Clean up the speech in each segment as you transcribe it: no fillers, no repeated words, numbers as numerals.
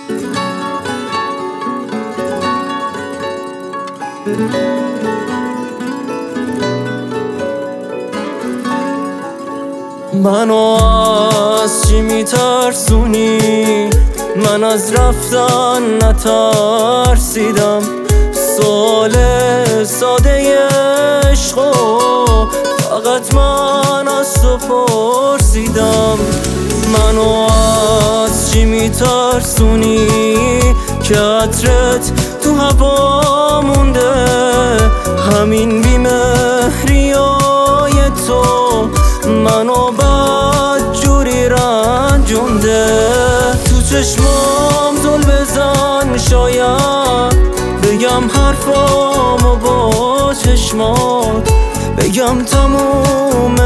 منو از چی میترسونی؟ من از رفتن نترسیدم. سوال ساده عشقو فقط من از تو پرسیدم. منو از چی میترسونی؟ که عطرت تو هوا مونده، همین بیمهریای تو منو بدجوری رنجونده. تو چشمام زل بزن، شاید بگم حرفامو با چشمات، بگم تموم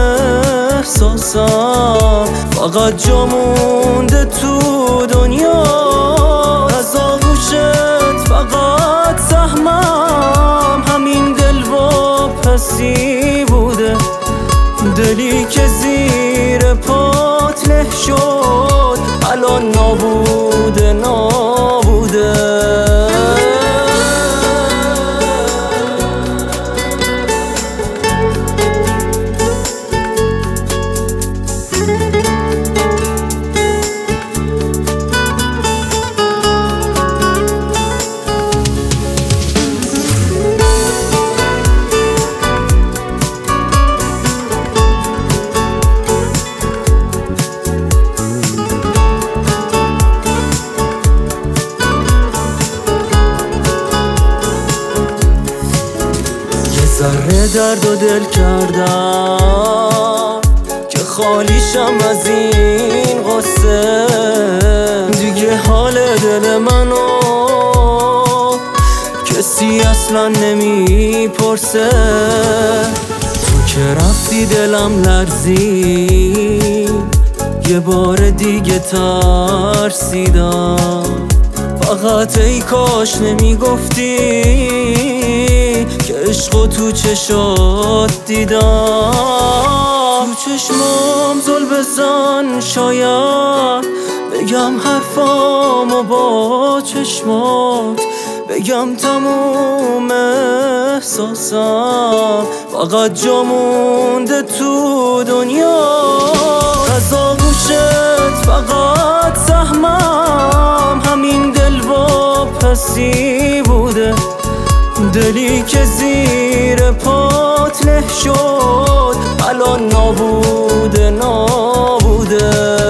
احساسم فقط جا مونده تو دنیا. از آغوشت فقط سهمم، همین دل با پسی بوده، دلی که زیر پات له شد الان نابوده نابوده. ذره درد و دل کردم که خالیشم از این قصه. دیگه حال دل منو کسی اصلا نمیپرسه. تو که رفتی دلم لرزید، یه بار دیگه ترسیدم. فقط ای کاش نمیگفتی که عشقو تو چشات دیدم. تو چشمام زل بزن، شاید بگم حرفامو با چشمات، بگم تموم احساسم فقط جا مونده تو دنیا. از آغوشت فقط سهمم، همین دل با پسی بوده، دلی که زیر پات له شد الان نابوده نابوده.